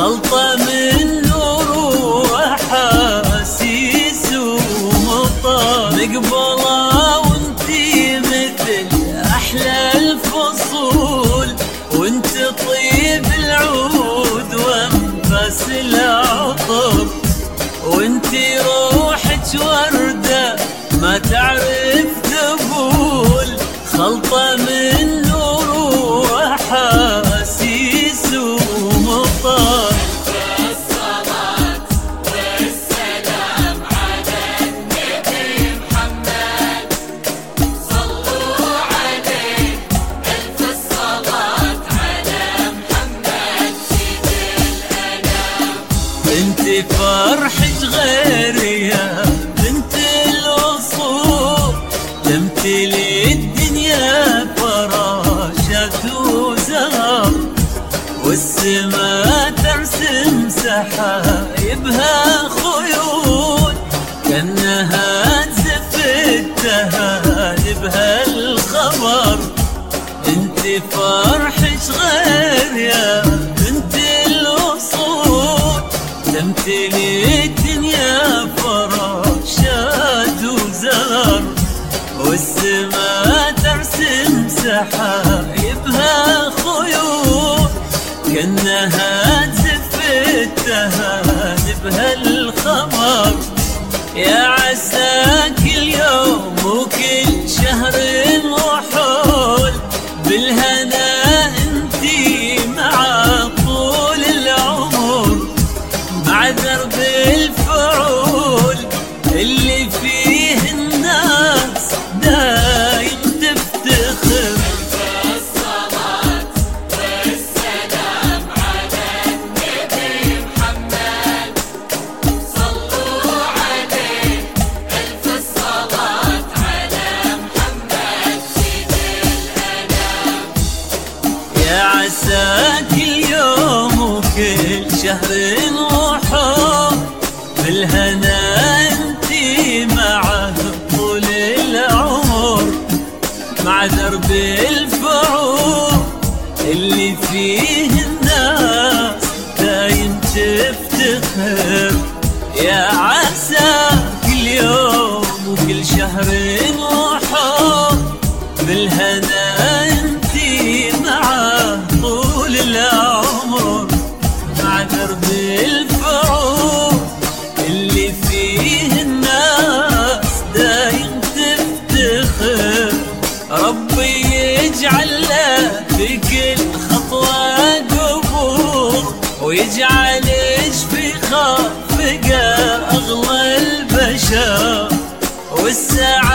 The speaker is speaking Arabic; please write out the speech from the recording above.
خلطة من نور وأحاسيس ومطر، مقبلة وانتي مثل أحلى الفصول، وانت طيب العود وانفاس العطر، وانتي روحك وردة ما تعرف ذبول، خلطة من نور وأحاسيس ومطر. الصلاة والسلام على النبي محمد، صلوا عليه ألف الصلاة على محمد سيد الأنام. انت فرحك غير يا بنت الأصول، تمثلي الدنيا فراشات وزهر، والسما ترسم سحايبها خيول، كأنها تزف التهانبها الخبر. انت فرحك غير يا بنت الأصول، تمثلي الدنيا فراشات وزهر، والسما ترسم سحايبها خيول، كأنها تزف التهانبها الخمر. يا عساك اليوم وكل شهر وحول، بالهنا انتي مع طول العمر، مع درب الفعول اللي فيه الناس دايم تفتخر. الصلاة والسلام على النبي محمد، صلوا عليه ألف الصلاة على محمد سيد الأنام. يا عساك اليوم وكل شهر وحول، بالهنا انتي مع طول العمر، مع درب الفعول اللي فيه الناس دايم تفتخر. يا عساك اليوم وكل شهر وحول، بالهنا انتي مع طول العمر، مع درب الفعول اللي فيه الناس دايم تفتخر. ربي يجعل له في كل خطوة قبول، ويجعلش في خافقة أغلى البشر، والسعادة